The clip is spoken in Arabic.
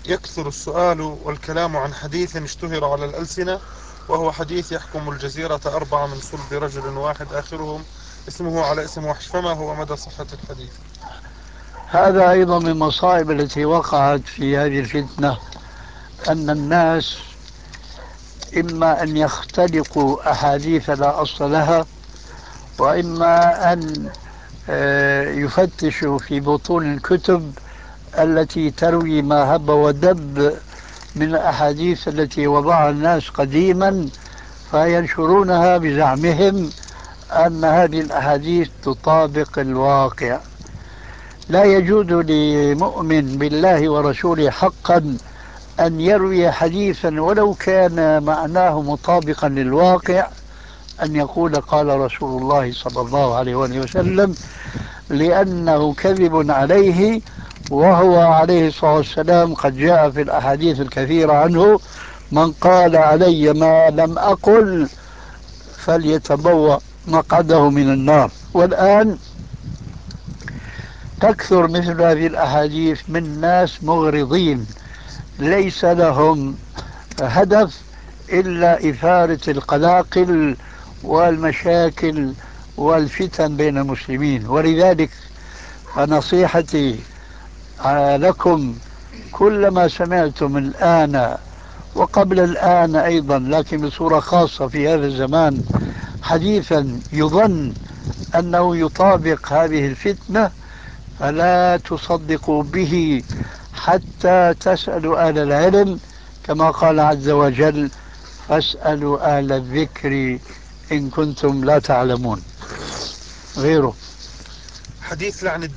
يكثر السؤال والكلام عن حديث اشتهر على الألسنة، وهو حديث يحكم الجزيرة 4 من صلب رجل واحد آخرهم اسمه على اسم وحش، فما هو مدى صحة الحديث؟ هذا أيضا من المصائب التي وقعت في هذه الفتنة، أن الناس إما أن يختلقوا أحاديث لا أصل لها، وإما أن يفتشوا في بطون الكتب التي تروي ما هب ودب من الأحاديث التي وضعها الناس قديما، فينشرونها بزعمهم أن هذه الأحاديث تطابق الواقع. لا يجوز لمؤمن بالله ورسوله حقا أن يروي حديثا ولو كان معناه مطابقا للواقع، أن يقول قال رسول الله صلى الله عليه وآله وسلم، لأنه كذب عليه. وهو عليه الصلاة والسلام قد جاء في الأحاديث الكثيرة عنه: من قال علي ما لم أقل فليتبوأ مقعده من النار. والآن تكثر مثل هذه الأحاديث من ناس مغرضين ليس لهم هدف إلا إثارة القلاقل والمشاكل والفتن بين المسلمين. ولذلك فنصيحتي لكم، كلما سمعتم الآن وقبل الآن أيضا لكن بصورة خاصة في هذا الزمان حديثا يظن أنه يطابق هذه الفتنة، فلا تصدقوا به حتى تسألوا أهل العلم، كما قال عز وجل: فاسألوا أهل الذكر إن كنتم لا تعلمون. غيره. حديث لعن